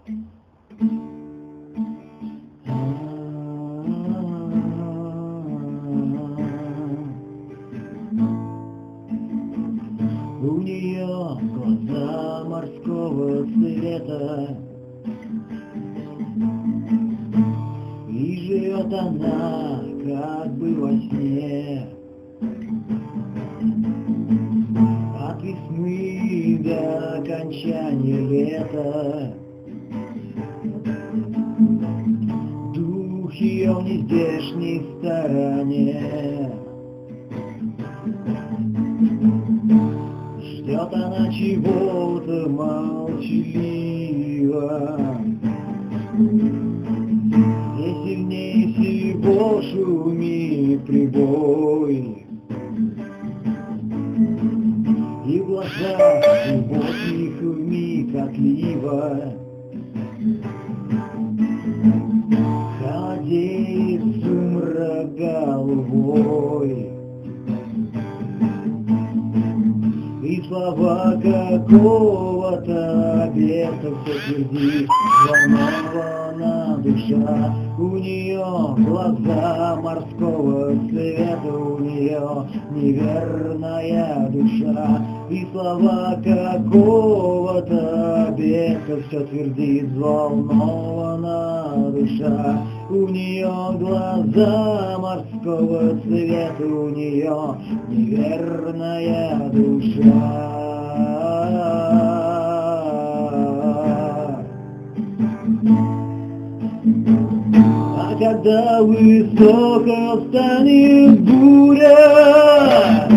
У нее глаза морского цвета, и живет она как бы во сне. От весны до окончания лета дух ее в нездешней стороне. Ждет она чего-то молчаливо, где сильнее всего шумит прибой, и в глазах глубоких вмиг отлива холодеет сумрак головой. И слова какого-то обета все твердит, взволнована душа. У нее глаза морского цвета, у нее неверная душа. И слова какого-то обета все твердит, взволнована душа. У нее глаза морского цвета, у нее неверная душа. А когда высоко встанет буря,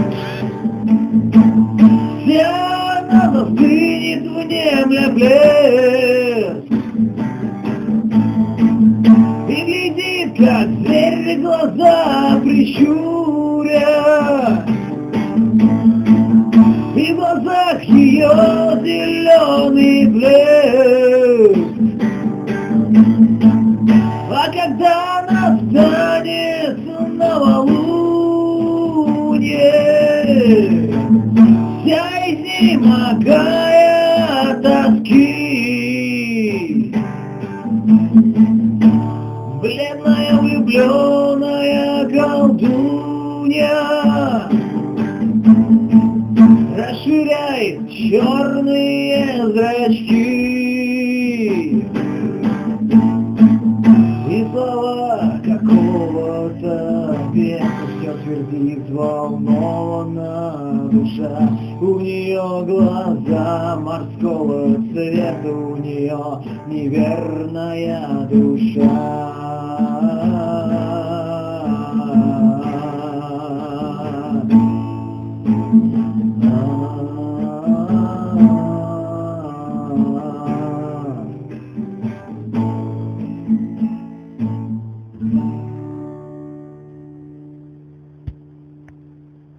вся она застынет, внемля плеск, и глядит, как зверь, глаза прищуря, и в глазах ее зеленый блеск. А когда настанет новолуние, вся изнемогая от тоски, бледная влюбленная колдунья расширяет черные зрачки. И слова какого-то песня все твердит, взволнована душа. У нее глаза морского цвета, у нее неверная душа.